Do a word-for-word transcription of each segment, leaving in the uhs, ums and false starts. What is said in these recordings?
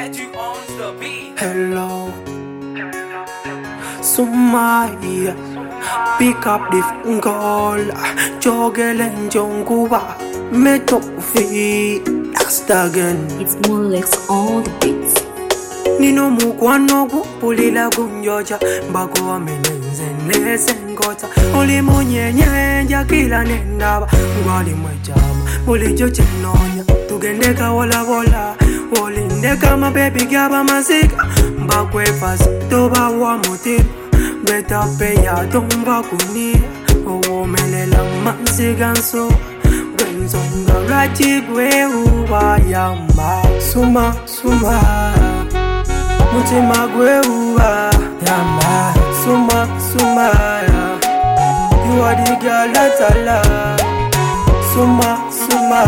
Matthew owns the beat. Hello, Sumaya, pick up the phone call. Jogel and Jonguba, Metofi, that's again. It's Molex on the beats. Nino mukwano pulila kunjoja mbako amenenze nesengota oli munyenye njakila nendaba ngwali mwejama bulijo chenonya tugendeka wola wola olindeka mabebi gaba mazika mbakwefasi toba wa mutima beta peya tomba kunia owomelela mazika nso gwenzonga lwachigwe ubayamba suma suma Mutima gwe uwa yamba suma suma you are the girl that I love suma suma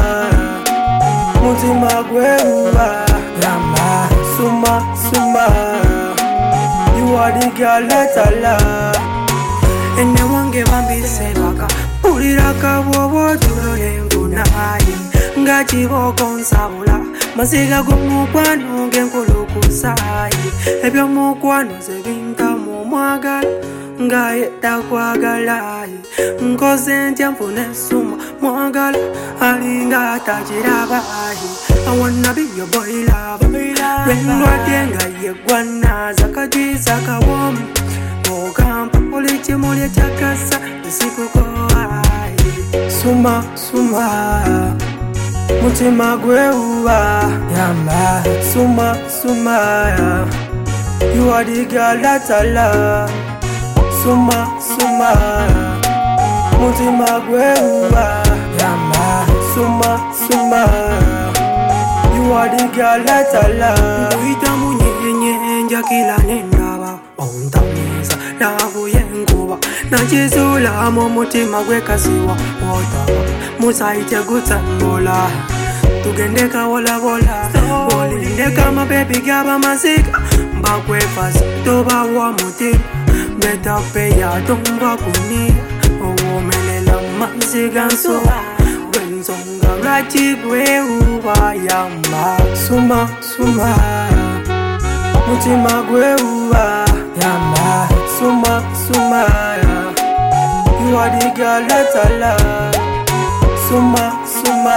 Mutima gwe uwa yamba suma suma you are the girl that I love ene wange bambise baka pulira kabobo tulole nkunayi ngachiboko nsabula Masiga gumukwano ngenkulukusayi ebyo mukwano zebinta mu mwagala ngaye takwagalayi nkoze ntya nfune suma mwagala alinga atakirabayi I wanna be your boy love lwendwadye nga yegwana zakajiza kawomu okampa olikimuli ekyakasa isikukowayi suma suma Mutima gwe uwa yamba suma suma you are the girl that I love suma suma Mutima gwe uwa yamba suma suma you are the girl that I love Uita munyenye njakila nendaba ontamiza lavu yenguba nachizula mu mutima gwe kasiwa otaba musaite gutsangola tugendeka wola wola olindeka mabebi gaba mazika mbakwefasi toba wa mutima beta peya tomba kunia owomelela mazika nso gwenzonga lwachigwe ubayamba suma suma mutima gwe uwa yamba suma suma you are the girl that I love Suma, suma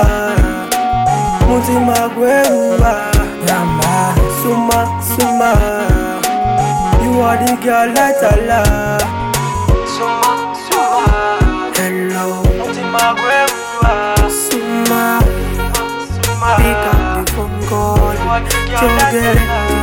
Mutima gwe uwa yamba Suma, suma you are the girl that I love Suma, suma hello Mutima gwe uwa Suma, suma pick up the phone call Jogele